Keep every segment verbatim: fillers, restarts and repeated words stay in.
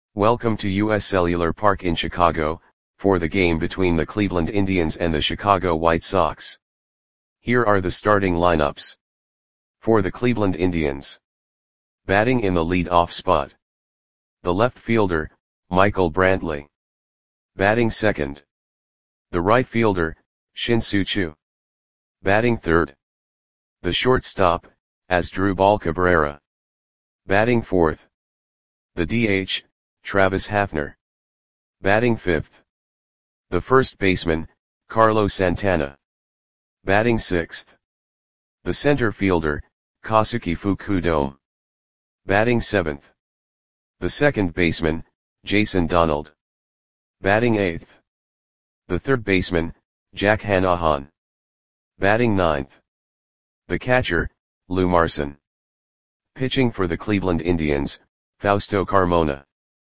Welcome to U S Cellular Park in Chicago, for the game between the Cleveland Indians and the Chicago White Sox. Here are the starting lineups. For the Cleveland Indians. Batting in the lead-off spot. The left fielder, Michael Brantley. Batting second. The right fielder, Shin-Soo Choo. Batting third. The shortstop, Asdrubal Cabrera. Batting fourth. The D H, Travis Hafner. Batting fifth. The first baseman, Carlos Santana. Batting sixth. The center fielder, Kazuki Fukudome. Batting seventh. The second baseman, Jason Donald. Batting eighth. The third baseman, Jack Hanahan. Batting ninth. The catcher, Lou Marson. Pitching for the Cleveland Indians, Fausto Carmona.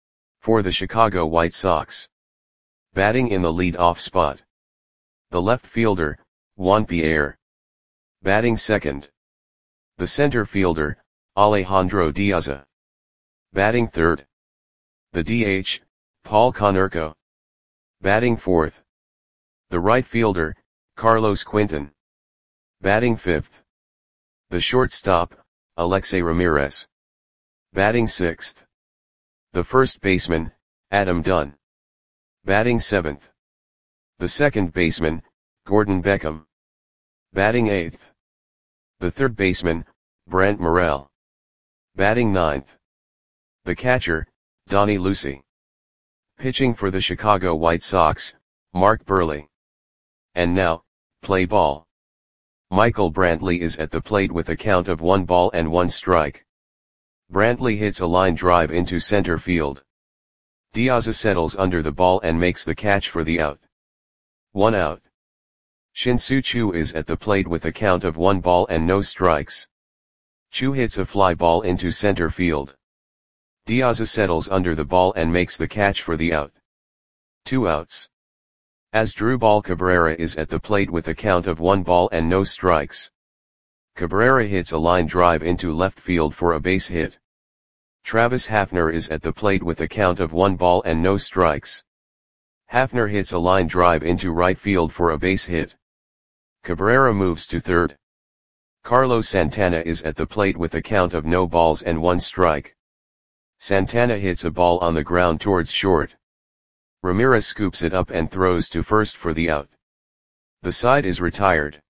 For the Chicago White Sox. Batting in the lead-off spot. The left fielder, Juan Pierre. Batting second. The center fielder, Alejandro Diaza. Batting third. The D H, Paul Konerko. Batting fourth. The right fielder, Carlos Quinton. Batting fifth. The shortstop, Alexei Ramirez. Batting sixth. The first baseman, Adam Dunn. Batting seventh. The second baseman, Gordon Beckham. Batting eighth. The third baseman, Brant Morrell. Batting ninth. The catcher, Donnie Lucy. Pitching for the Chicago White Sox, Mark Buehrle. And now, play ball. Michael Brantley is at the plate with a count of one ball and one strike. Brantley hits a line drive into center field. Diaza settles under the ball and makes the catch for the out. One out. Shin-Soo Choo is at the plate with a count of one ball and no strikes. Choo hits a fly ball into center field. Diaza settles under the ball and makes the catch for the out. Two outs. Asdrubal Cabrera is at the plate with a count of one ball and no strikes. Cabrera hits a line drive into left field for a base hit. Travis Hafner is at the plate with a count of one ball and no strikes. Hafner hits a line drive into right field for a base hit. Cabrera moves to third. Carlos Santana is at the plate with a count of no balls and one strike. Santana hits a ball on the ground towards short. Ramirez scoops it up and throws to first for the out. The side is retired.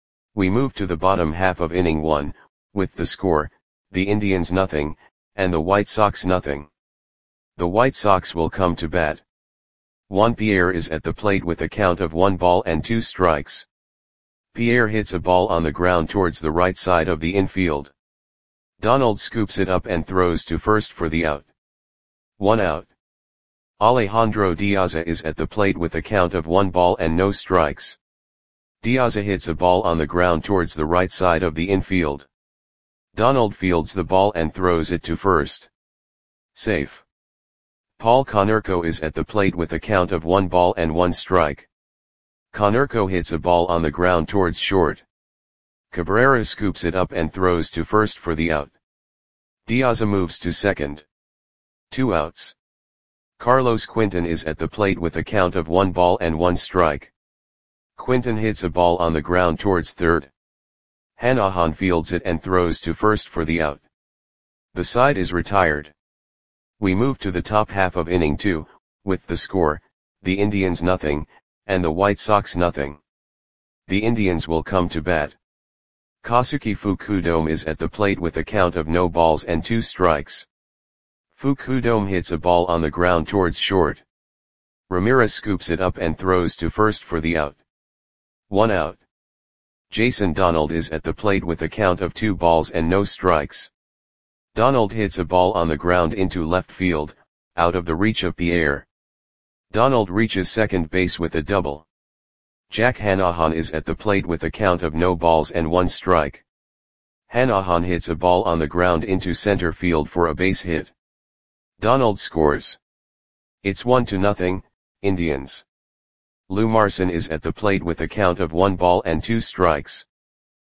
We move to the bottom half of inning one, with the score, the Indians nothing, and the White Sox nothing. The White Sox will come to bat. Juan Pierre is at the plate with a count of one ball and two strikes. Pierre hits a ball on the ground towards the right side of the infield. Donald scoops it up and throws to first for the out. One out. Alejandro Diaza is at the plate with a count of one ball and no strikes. Diaza hits a ball on the ground towards the right side of the infield. Donald fields the ball and throws it to first. Safe. Paul Konerko is at the plate with a count of one ball and one strike. Konerko hits a ball on the ground towards short. Cabrera scoops it up and throws to first for the out. Diaza moves to second. Two outs. Carlos Quinton is at the plate with a count of one ball and one strike. Quinton hits a ball on the ground towards third. Hanahan fields it and throws to first for the out. The side is retired. We move to the top half of inning two, with the score, the Indians nothing, and the White Sox nothing. The Indians will come to bat. Kazuki Fukudome is at the plate with a count of no balls and two strikes. Fukudome hits a ball on the ground towards short. Ramirez scoops it up and throws to first for the out. One out. Jason Donald is at the plate with a count of two balls and no strikes. Donald hits a ball on the ground into left field, out of the reach of Pierre. Donald reaches second base with a double. Jack Hanahan is at the plate with a count of no balls and one strike. Hanahan hits a ball on the ground into center field for a base hit. Donald scores. It's one to nothing, Indians. Lou Marson is at the plate with a count of one ball and two strikes.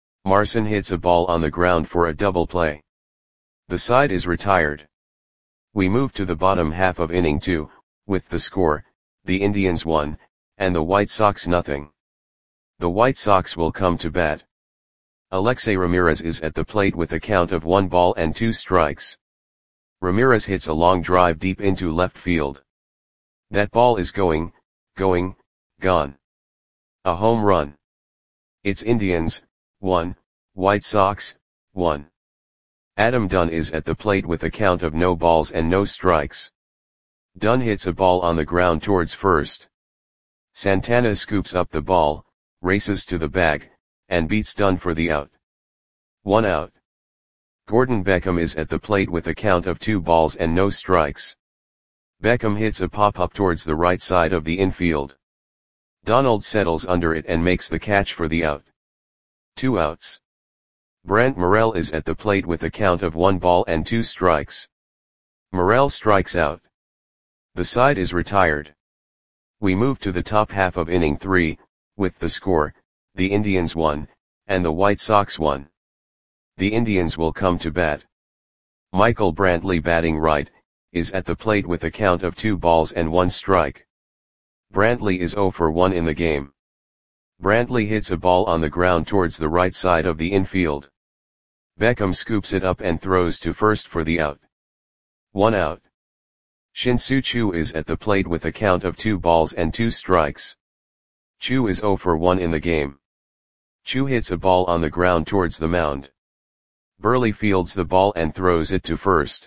Marson hits a ball on the ground for a double play. The side is retired. We move to the bottom half of inning two, with the score, the Indians one, and the White Sox nothing. The White Sox will come to bat. Alexei Ramirez is at the plate with a count of one ball and two strikes. Ramirez hits a long drive deep into left field. That ball is going, going, gone. A home run. It's Indians, one, White Sox, one. Adam Dunn is at the plate with a count of no balls and no strikes. Dunn hits a ball on the ground towards first. Santana scoops up the ball, races to the bag, and beats Dunn for the out. One out. Gordon Beckham is at the plate with a count of two balls and no strikes. Beckham hits a pop-up towards the right side of the infield. Donald settles under it and makes the catch for the out. Two outs. Brent Morel is at the plate with a count of one ball and two strikes. Morel strikes out. The side is retired. We move to the top half of inning three, with the score, the Indians one, and the White Sox one. The Indians will come to bat. Michael Brantley, batting right, is at the plate with a count of two balls and one strike. Brantley is zero for one in the game. Brantley hits a ball on the ground towards the right side of the infield. Beckham scoops it up and throws to first for the out. One out. Shin-Soo Choo is at the plate with a count of two balls and two strikes. Choo is zero for one in the game. Choo hits a ball on the ground towards the mound. Burley fields the ball and throws it to first.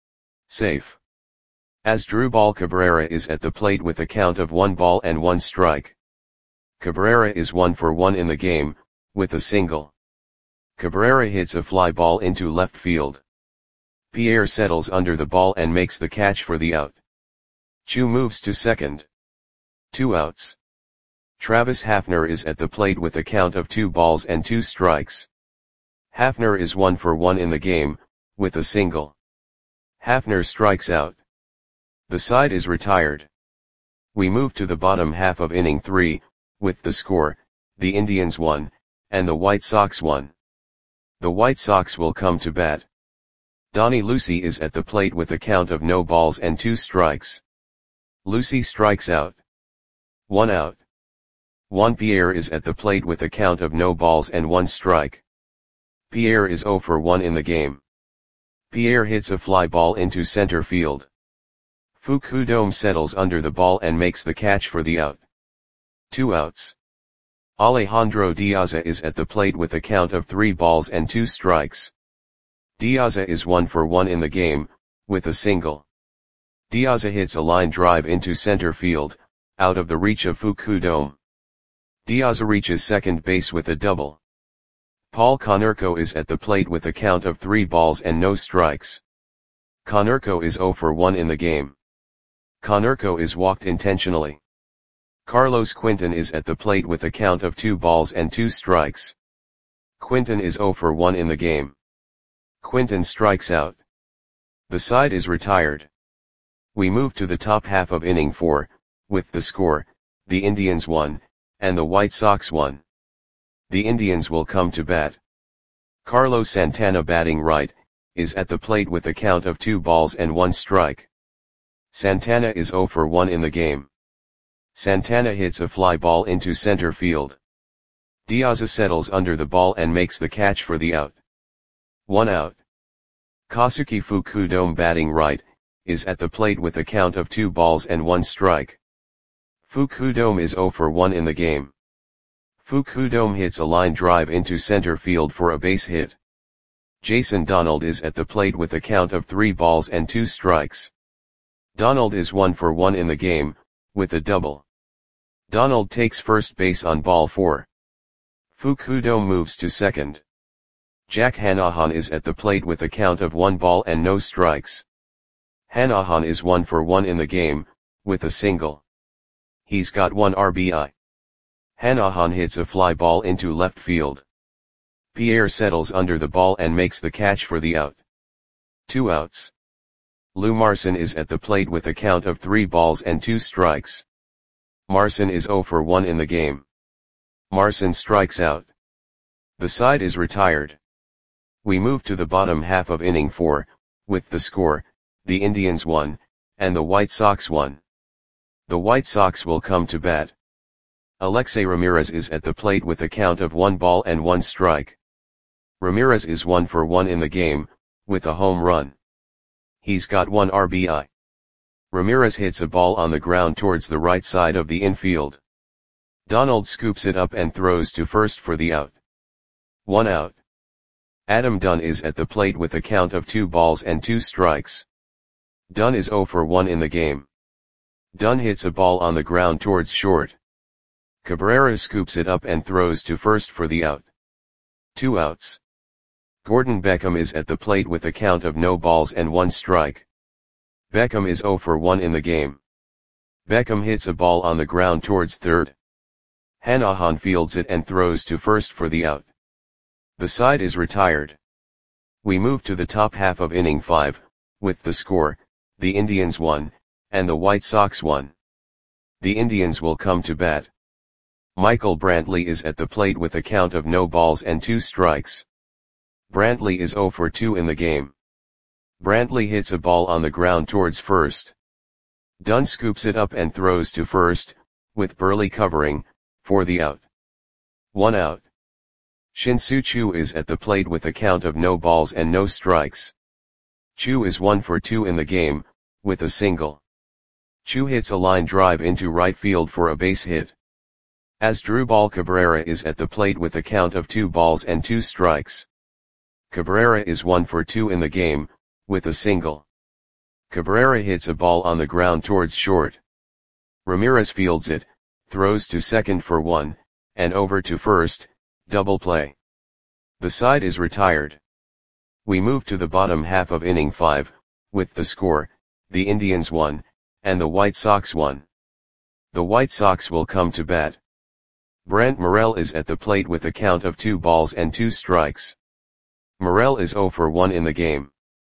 Safe. Asdrubal Cabrera is at the plate with a count of one ball and one strike. Cabrera is one for one in the game, with a single. Cabrera hits a fly ball into left field. Pierre settles under the ball and makes the catch for the out. Choo moves to second. Two outs. Travis Hafner is at the plate with a count of two balls and two strikes. Hafner is one for one in the game, with a single. Hafner strikes out. The side is retired. We move to the bottom half of inning three, with the score, the Indians one, and the White Sox one. The White Sox will come to bat. Donnie Lucy is at the plate with a count of no balls and two strikes. Lucy strikes out. One out. Juan Pierre is at the plate with a count of no balls and one strike. Pierre is zero for one in the game. Pierre hits a fly ball into center field. Fukudome settles under the ball and makes the catch for the out. Two outs. Alejandro Diaza is at the plate with a count of three balls and two strikes. Diaza is one for one in the game, with a single. Diaza hits a line drive into center field, out of the reach of Fukudome. Diaza reaches second base with a double. Paul Konerko is at the plate with a count of three balls and no strikes. Konerko is zero for one in the game. Konerko is walked intentionally. Carlos Quinton is at the plate with a count of two balls and two strikes. Quinton is zero for one in the game. Quinton strikes out. The side is retired. We move to the top half of inning four, with the score, the Indians one, and the White Sox one. The Indians will come to bat. Carlos Santana, batting right, is at the plate with a count of two balls and one strike. Santana is zero for one in the game. Santana hits a fly ball into center field. Diaza settles under the ball and makes the catch for the out. One out. Kosuke Fukudome, batting right, is at the plate with a count of two balls and one strike. Fukudome is zero for one in the game. Fukudome hits a line drive into center field for a base hit. Jason Donald is at the plate with a count of three balls and two strikes. Donald is one for one in the game, with a double. Donald takes first base on ball four. Fukudome moves to second. Jack Hanahan is at the plate with a count of one ball and no strikes. Hanahan is one for one in the game, with a single. He's got one R B I. Hanahan hits a fly ball into left field. Pierre settles under the ball and makes the catch for the out. Two outs. Lou Marson is at the plate with a count of three balls and two strikes. Marson is zero for one in the game. Marson strikes out. The side is retired. We move to the bottom half of inning four, with the score, the Indians one, and the White Sox one. The White Sox will come to bat. Alexei Ramirez is at the plate with a count of one ball and one strike. Ramirez is one for one in the game, with a home run. He's got one R B I. Ramirez hits a ball on the ground towards the right side of the infield. Donald scoops it up and throws to first for the out. One out. Adam Dunn is at the plate with a count of two balls and two strikes. Dunn is zero for one in the game. Dunn hits a ball on the ground towards short. Cabrera scoops it up and throws to first for the out. Two outs. Gordon Beckham is at the plate with a count of no balls and one strike. Beckham is zero for one in the game. Beckham hits a ball on the ground towards third. Hanahan fields it and throws to first for the out. The side is retired. We move to the top half of inning five, with the score, the Indians one, and the White Sox one. The Indians will come to bat. Michael Brantley is at the plate with a count of no balls and two strikes. Brantley is zero for two in the game. Brantley hits a ball on the ground towards first. Dunn scoops it up and throws to first, with Burley covering, for the out. One out. Shin-Soo Choo is at the plate with a count of no balls and no strikes. Choo is one for two in the game, with a single. Choo hits a line drive into right field for a base hit. Asdrubal Cabrera is at the plate with a count of two balls and two strikes. Cabrera is one for two in the game, with a single. Cabrera hits a ball on the ground towards short. Ramirez fields it, throws to second for one, and over to first, double play. The side is retired. We move to the bottom half of inning five, with the score, the Indians one, and the White Sox one. The White Sox will come to bat. Brent Morel is at the plate with a count of two balls and two strikes. Morel is zero for one in the game.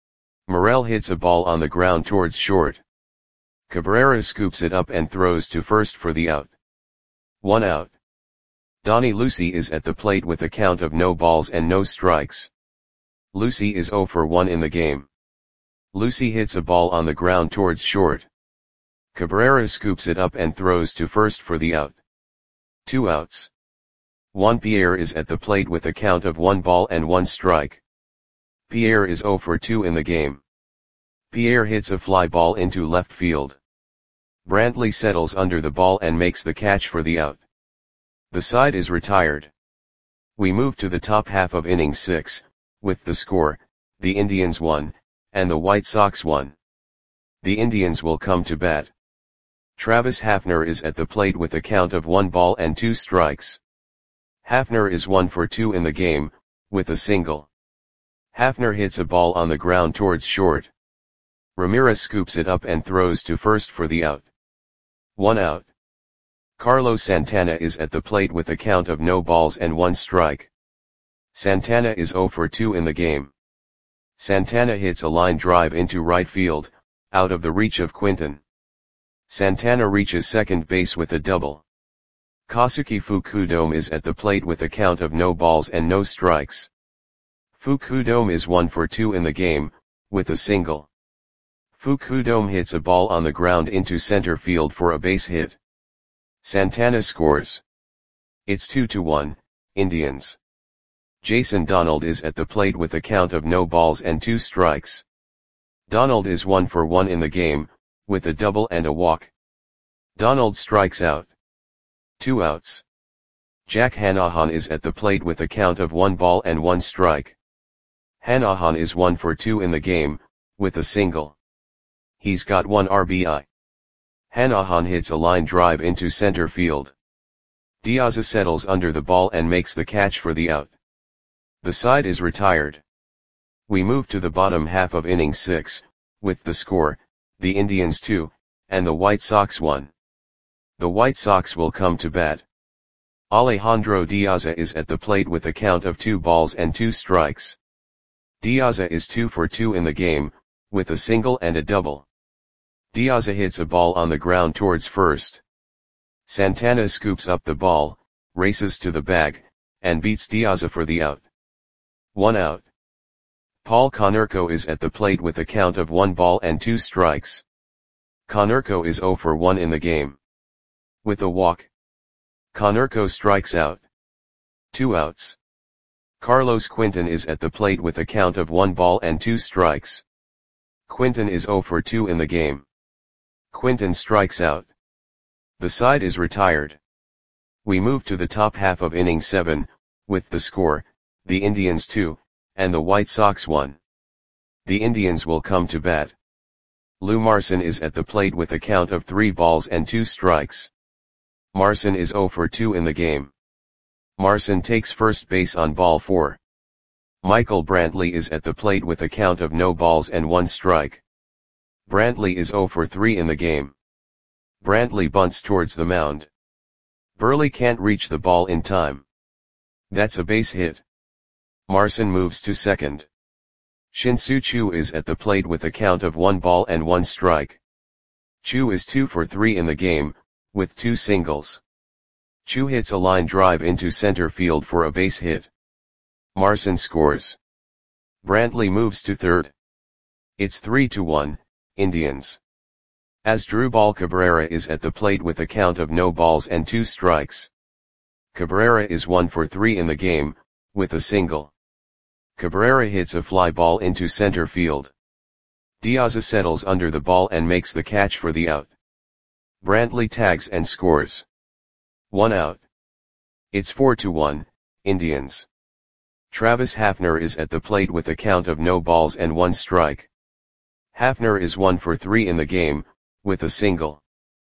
Morel hits a ball on the ground towards short. Cabrera scoops it up and throws to first for the out. One out. Donnie Lucy is at the plate with a count of no balls and no strikes. Lucy is zero for one in the game. Lucy hits a ball on the ground towards short. Cabrera scoops it up and throws to first for the out. Two outs. Juan Pierre is at the plate with a count of one ball and one strike. Pierre is zero for two in the game. Pierre hits a fly ball into left field. Brantley settles under the ball and makes the catch for the out. The side is retired. We move to the top half of inning six, with the score, the Indians one, and the White Sox one. The Indians will come to bat. Travis Hafner is at the plate with a count of one ball and two strikes. Hafner is one for two in the game, with a single. Hafner hits a ball on the ground towards short. Ramirez scoops it up and throws to first for the out. One out. Carlos Santana is at the plate with a count of no balls and one strike. Santana is zero for two in the game. Santana hits a line drive into right field, out of the reach of Quinton. Santana reaches second base with a double. Kosuke Fukudome is at the plate with a count of no balls and no strikes. Fukudome is one for two in the game, with a single. Fukudome hits a ball on the ground into center field for a base hit. Santana scores. It's two to one, Indians. Jason Donald is at the plate with a count of no balls and two strikes. Donald is one for one in the game, with a double and a walk. Donald strikes out. Two outs. Jack Hanahan is at the plate with a count of one ball and one strike. Hanahan is one for two in the game, with a single. He's got one R B I. Hanahan hits a line drive into center field. Diaz settles under the ball and makes the catch for the out. The side is retired. We move to the bottom half of inning six, with the score, the Indians two, and the White Sox one. The White Sox will come to bat. Alejandro Diaz is at the plate with a count of two balls and two strikes. Diaz is two for two in the game, with a single and a double. Diaz hits a ball on the ground towards first. Santana scoops up the ball, races to the bag, and beats Diaz for the out. One out. Paul Konerko is at the plate with a count of one ball and two strikes. Konerko is zero for one in the game. With a walk, Konerko strikes out. Two outs. Carlos Quinton is at the plate with a count of one ball and two strikes. Quinton is zero for two in the game. Quinton strikes out. The side is retired. We move to the top half of inning seven, with the score, the Indians two, and the White Sox one. The Indians will come to bat. Lou Marson is at the plate with a count of three balls and two strikes. Marson is zero for two in the game. Marson takes first base on ball four. Michael Brantley is at the plate with a count of no balls and one strike. Brantley is zero for three in the game. Brantley bunts towards the mound. Burley can't reach the ball in time. That's a base hit. Marson moves to second. Shin-Soo Choo is at the plate with a count of one ball and one strike. Choo is two for three in the game, with two singles. Choo hits a line drive into center field for a base hit. Marson scores. Brantley moves to third. It's three to one, Indians. Asdrubal Cabrera is at the plate with a count of no balls and two strikes. Cabrera is one for three in the game, with a single. Cabrera hits a fly ball into center field. Diaz settles under the ball and makes the catch for the out. Brantley tags and scores. One out. It's four to one, Indians. Travis Hafner is at the plate with a count of no balls and one strike. Hafner is one for three in the game, with a single.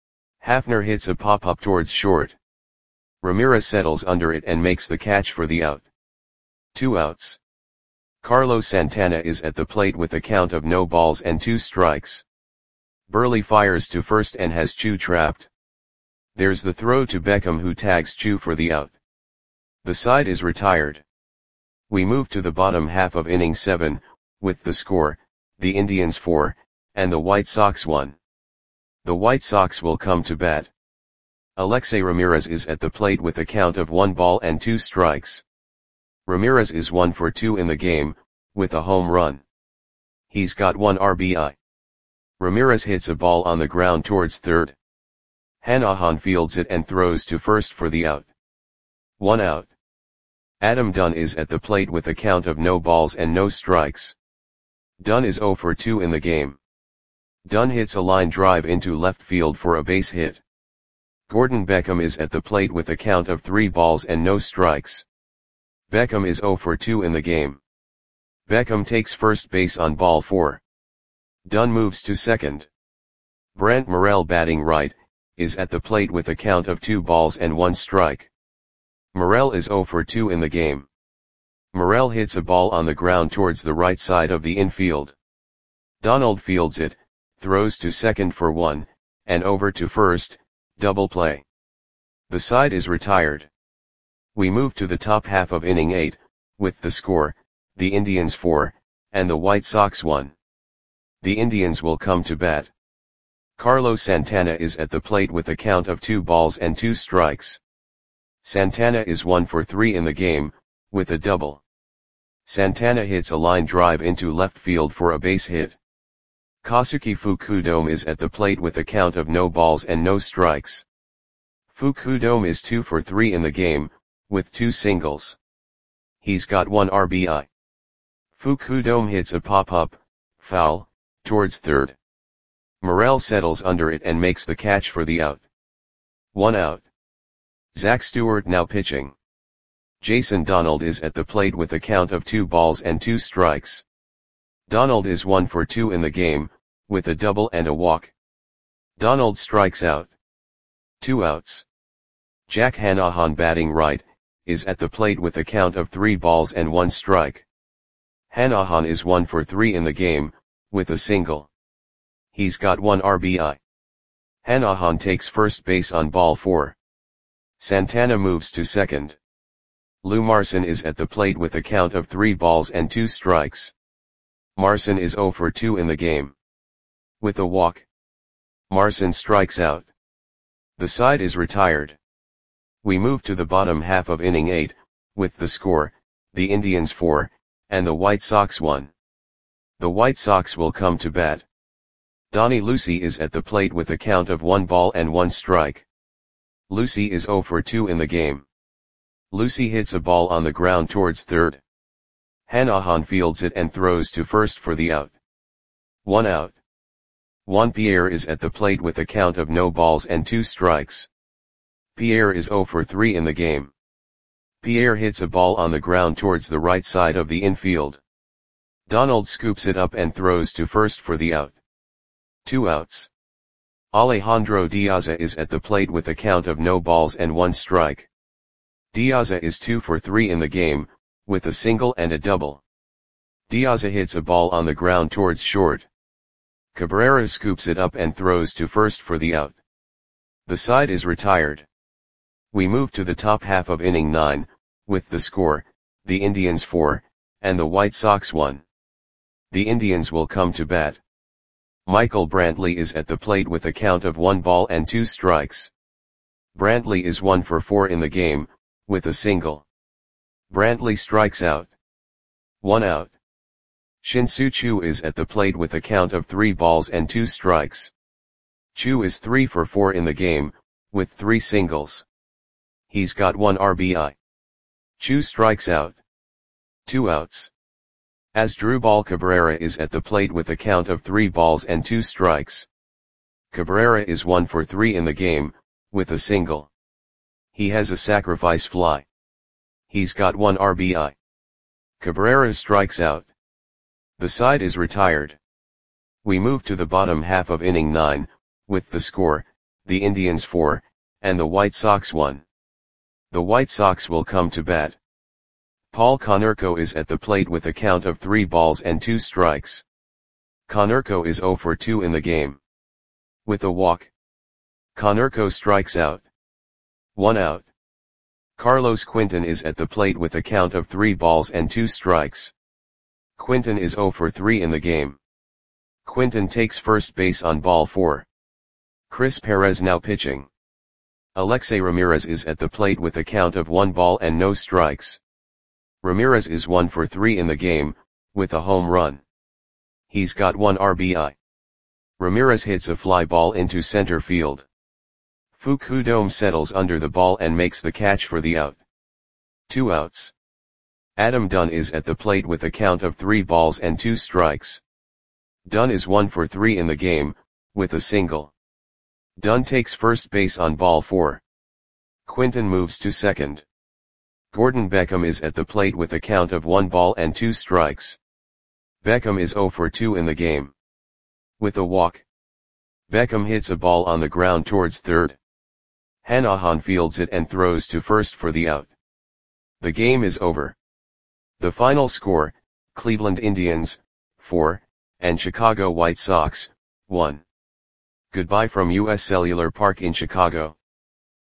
Hafner hits a pop-up towards short. Ramirez settles under it and makes the catch for the out. Two outs. Carlos Santana is at the plate with a count of no balls and two strikes. Burley fires to first and has Choo trapped. There's the throw to Beckham, who tags Choo for the out. The side is retired. We move to the bottom half of inning seven, with the score, the Indians four, and the White Sox one. The White Sox will come to bat. Alexei Ramirez is at the plate with a count of one ball and two strikes. Ramirez is one for two in the game, with a home run. He's got one R B I. Ramirez hits a ball on the ground towards third. Hanahan fields it and throws to first for the out. One out. Adam Dunn is at the plate with a count of no balls and no strikes. Dunn is zero for two in the game. Dunn hits a line drive into left field for a base hit. Gordon Beckham is at the plate with a count of three balls and no strikes. Beckham is zero for two in the game. Beckham takes first base on ball four. Dunn moves to second. Brent Morel, batting right, is at the plate with a count of two balls and one strike. Morel is zero for two in the game. Morel hits a ball on the ground towards the right side of the infield. Donald fields it, throws to second for one, and over to first, double play. The side is retired. We move to the top half of inning eight, with the score, the Indians four, and the White Sox one. The Indians will come to bat. Carlos Santana is at the plate with a count of two balls and two strikes. Santana is one for three in the game, with a double. Santana hits a line drive into left field for a base hit. Kosuke Fukudome is at the plate with a count of no balls and no strikes. Fukudome is two for three in the game, with two singles. He's got one R B I. Fukudome hits a pop-up, foul, towards third. Morel settles under it and makes the catch for the out. One out. Zach Stewart now pitching. Jason Donald is at the plate with a count of two balls and two strikes. Donald is one for two in the game, with a double and a walk. Donald strikes out. Two outs. Jack Hanahan, batting right, is at the plate with a count of three balls and one strike. Hanahan is one for three in the game, with a single. He's got one R B I. Hanahan takes first base on ball four. Santana moves to second. Lou Marson is at the plate with a count of three balls and two strikes. Marson is zero for two in the game. With a walk, Marson strikes out. The side is retired. We move to the bottom half of inning eight, with the score, the Indians four, and the White Sox one. The White Sox will come to bat. Donnie Lucy is at the plate with a count of one ball and one strike. Lucy is zero for two in the game. Lucy hits a ball on the ground towards third. Hanahan fields it and throws to first for the out. One out. Juan Pierre is at the plate with a count of no balls and two strikes. Pierre is zero for three in the game. Pierre hits a ball on the ground towards the right side of the infield. Donald scoops it up and throws to first for the out. Two outs. Alejandro Diaza is at the plate with a count of no balls and one strike. Diaza is two for three in the game, with a single and a double. Diaza hits a ball on the ground towards short. Cabrera scoops it up and throws to first for the out. The side is retired. We move to the top half of inning nine, with the score, the Indians four, and the White Sox one. The Indians will come to bat. Michael Brantley is at the plate with a count of one ball and two strikes. Brantley is one for four in the game, with a single. Brantley strikes out. One out. Shin-Soo Choo is at the plate with a count of three balls and two strikes. Choo is three for four in the game, with three singles. He's got one R B I. Choo strikes out. Two outs. Asdrubal Cabrera is at the plate with a count of three balls and two strikes. Cabrera is one for three in the game, with a single. He has a sacrifice fly. He's got one R B I. Cabrera strikes out. The side is retired. We move to the bottom half of inning nine, with the score, the Indians four, and the White Sox one. The White Sox will come to bat. Paul Konerko is at the plate with a count of three balls and two strikes. Konerko is zero for two in the game. With a walk. Konerko strikes out. One out. Carlos Quinton is at the plate with a count of three balls and two strikes. Quinton is zero for three in the game. Quinton takes first base on ball four. Chris Perez now pitching. Alexei Ramirez is at the plate with a count of one ball and no strikes. Ramirez is one for three in the game, with a home run. He's got one R B I. Ramirez hits a fly ball into center field. Fukudome settles under the ball and makes the catch for the out. Two outs. Adam Dunn is at the plate with a count of three balls and two strikes. Dunn is one for three in the game, with a single. Dunn takes first base on ball four. Quinton moves to second. Gordon Beckham is at the plate with a count of one ball and two strikes. Beckham is zero for two in the game. With a walk. Beckham hits a ball on the ground towards third. Hanahan fields it and throws to first for the out. The game is over. The final score, Cleveland Indians, four, and Chicago White Sox, one. Goodbye from U S Cellular Park in Chicago.